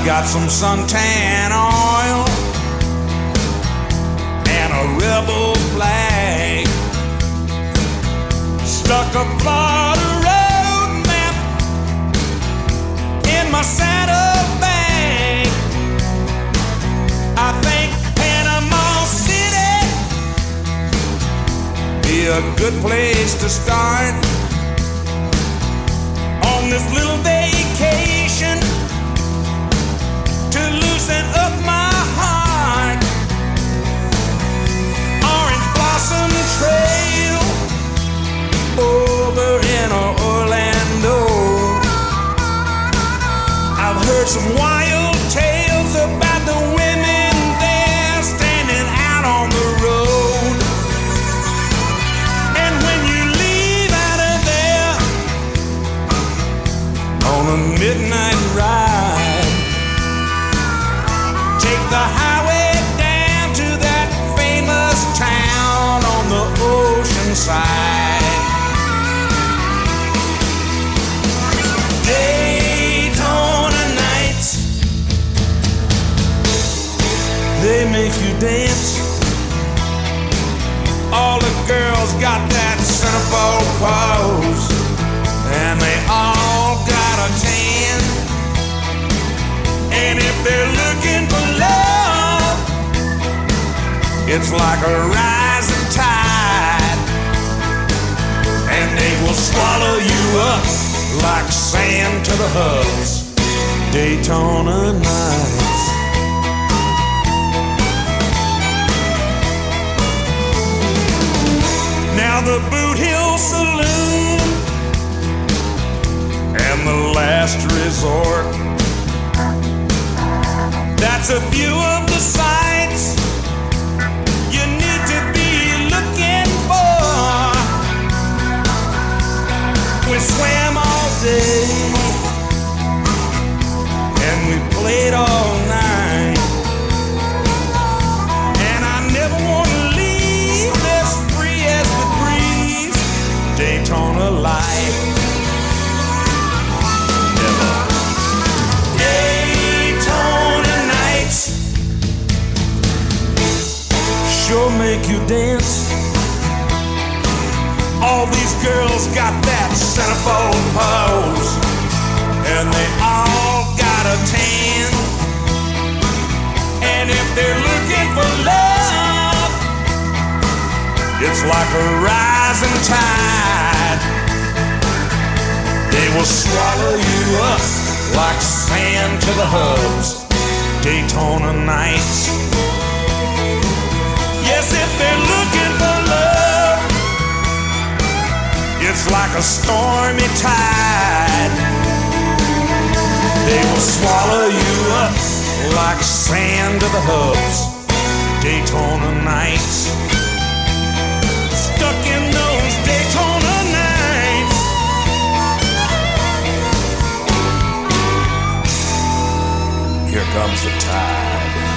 got some suntan oil and a rebel flag. Stuck a Florida road map in my saddlebag. I think Panama City be a good place to start on this little vacation to loosen up my heart. Orange Blossom Trail over in Orlando. I've heard some wild tales about the women there standing out on the road. And when you leave out of there on a midnight ride, take the highway down to that famous town on the ocean side. Daytona nights, they make you dance. All the girls got that centerfold pose, and they all got a tan. And if they're looking for love, it's like a rising tide, and they will swallow you up like sand to the hubs. Daytona nights. Now the Boot Hill Saloon and the Last Resort, that's a few of the sights you need to be looking for. We swam all day and we played all night, and I never want to leave this free as the breeze. Daytona life. Never. Daytona nights sure make you dance. All these girls got that centerfold pose, and they all got a tan. And if they're looking for love, it's like a rising tide. They will swallow you up like sand to the hubs. Daytona nights. Yes, if they're looking for love, it's like a stormy tide. They will swallow you up like sand to the hubs. Daytona nights. Stuck in those Daytona nights. Here comes the tide.